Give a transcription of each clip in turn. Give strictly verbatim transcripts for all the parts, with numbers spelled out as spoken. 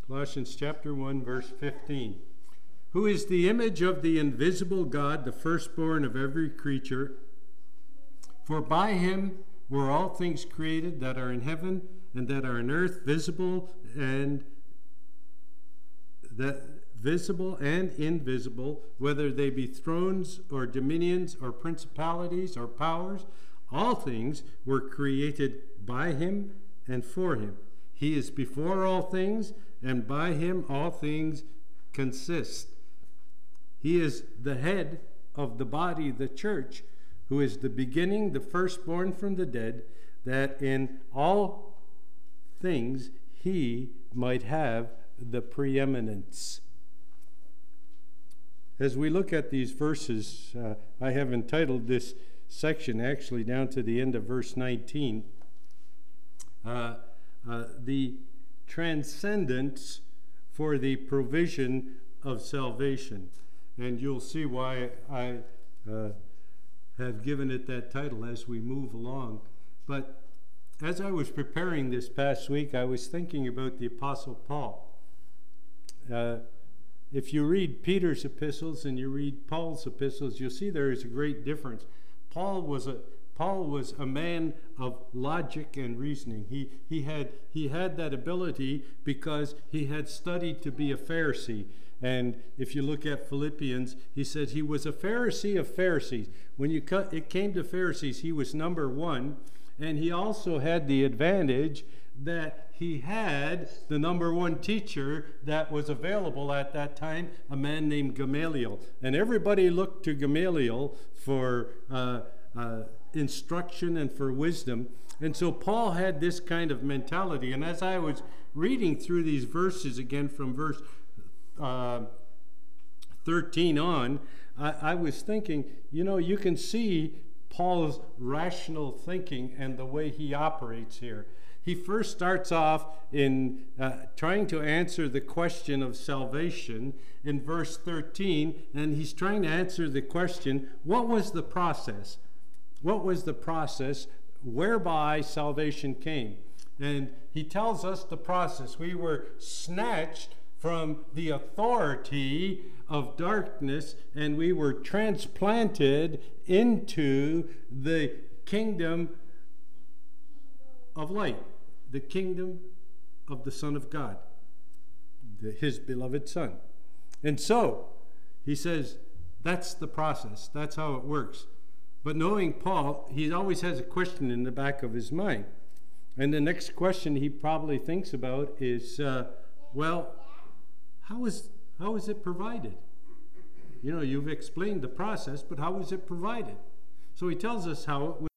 Colossians chapter one, verse fifteen. Who is the image of the invisible God, the firstborn of every creature? For by him were all things created that are in heaven and that are in earth, visible and that visible and invisible, whether they be thrones or dominions or principalities or powers. All things were created by him and for him. He is before all things, and by him all things consist. He is the head of the body, the church, who is the beginning, the firstborn from the dead, that in all things he might have the preeminence. As we look at these verses, uh, I have entitled this section actually down to the end of verse nineteen, uh, uh, the transcendence for the provision of salvation. And you'll see why I uh, have given it that title as we move along. But as I was preparing this past week, I was thinking about the Apostle Paul. Uh, if you read Peter's epistles and you read Paul's epistles, you'll see there is a great difference. Paul was a Paul was a man of logic and reasoning. He he had he had that ability because he had studied to be a Pharisee. And if you look at Philippians, he said he was a Pharisee of Pharisees. When you cut, it came to Pharisees, he was number one. And he also had the advantage that he had the number one teacher that was available at that time, a man named Gamaliel. And everybody looked to Gamaliel for uh, uh, instruction and for wisdom. And so Paul had this kind of mentality. And as I was reading through these verses again from verse uh, thirteen on, I, I was thinking, you know, you can see Paul's rational thinking and the way he operates here. He first starts off in uh, trying to answer the question of salvation in verse thirteen, and he's trying to answer the question, what was the process? What was the process whereby salvation came? And he tells us the process. We were snatched from the authority of darkness, and we were transplanted into the kingdom of light, the kingdom of the Son of God, the, his beloved Son. And so, he says, that's the process. That's how it works. But knowing Paul, he always has a question in the back of his mind. And the next question he probably thinks about is, uh, well, how is, how is it provided? You know, you've explained the process, but how is it provided? So he tells us how it was.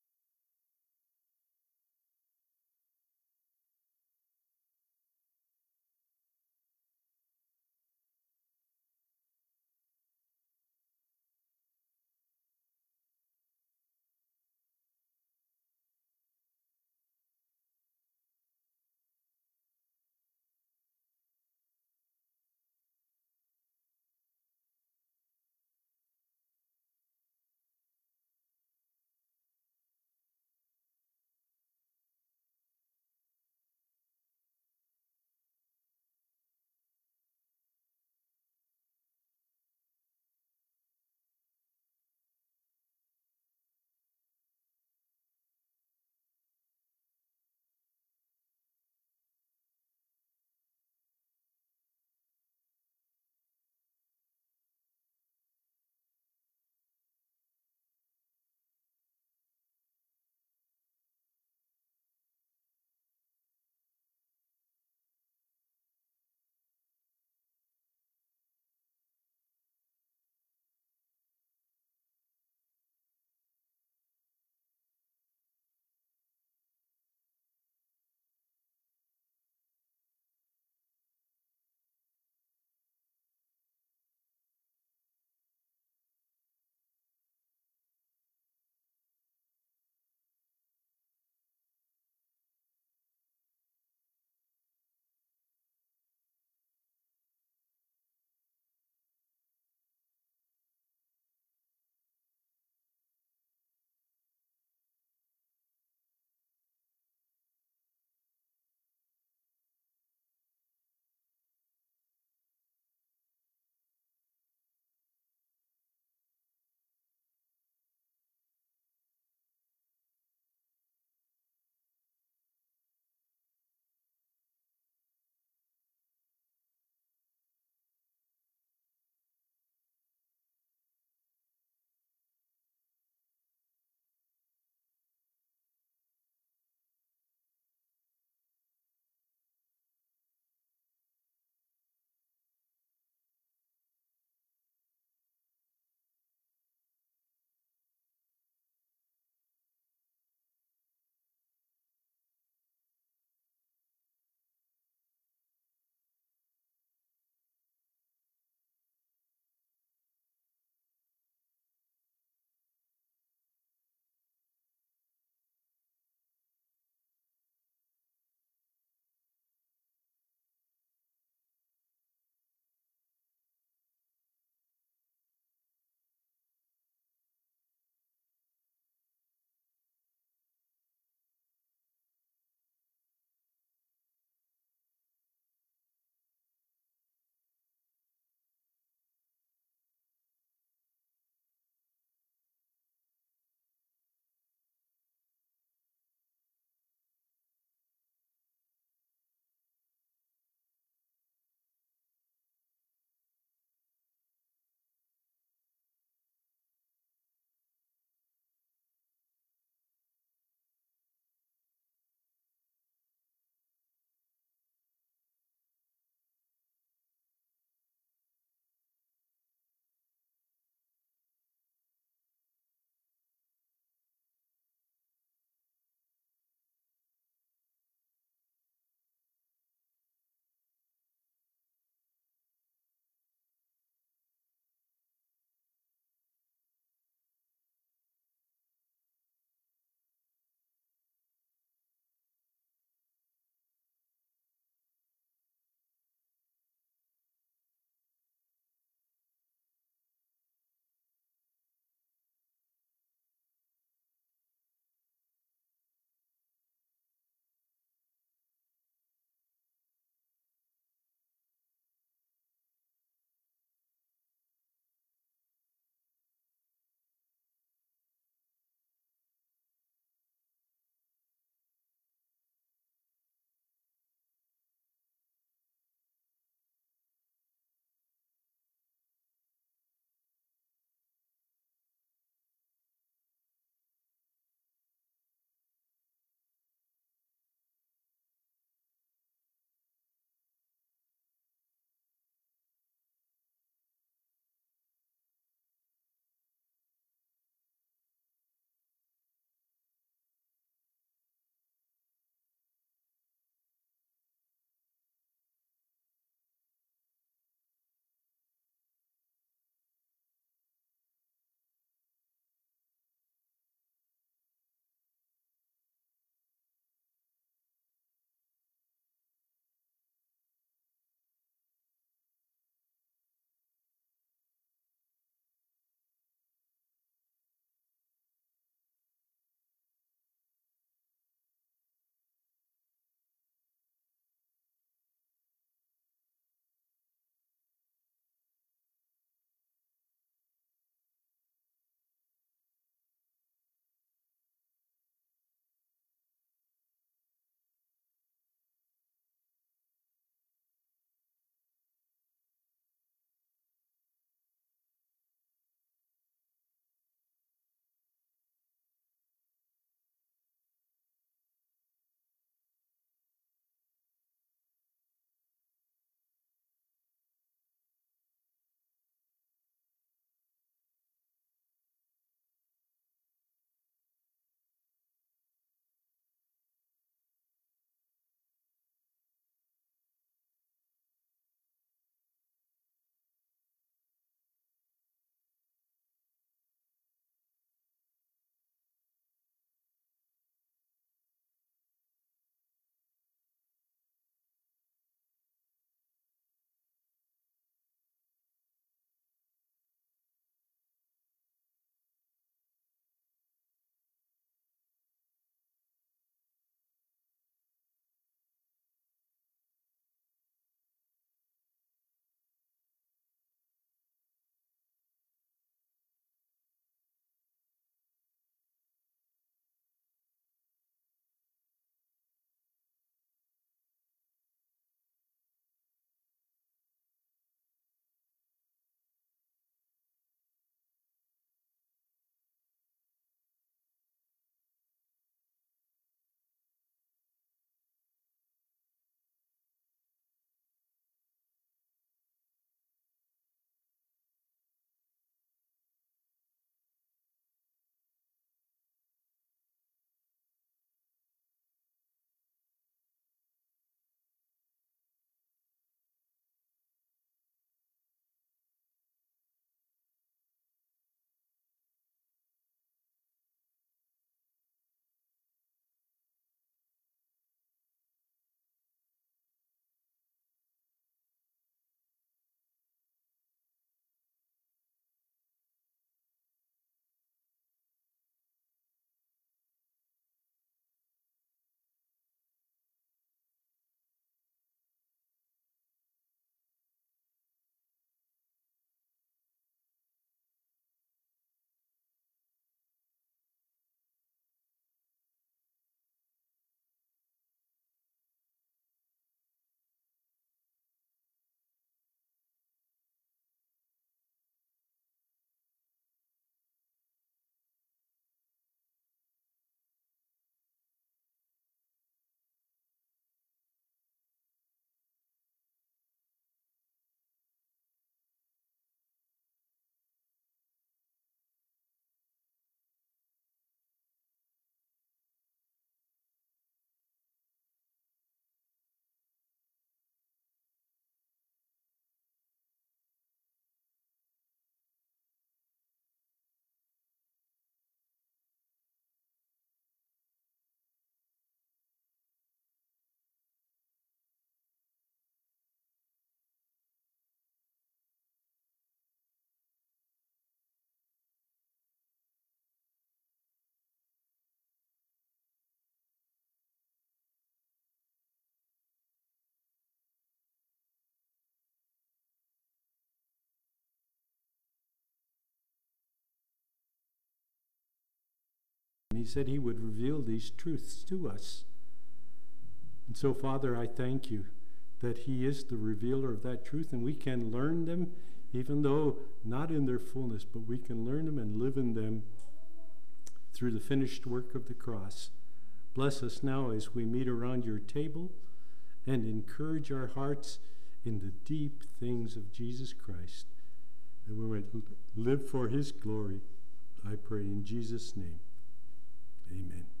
And he said he would reveal these truths to us. And so, Father, I thank you that he is the revealer of that truth, and we can learn them, even though not in their fullness, but we can learn them and live in them through the finished work of the cross. Bless us now as we meet around your table, and encourage our hearts in the deep things of Jesus Christ, that we might live for his glory. I pray in Jesus' name. Amen.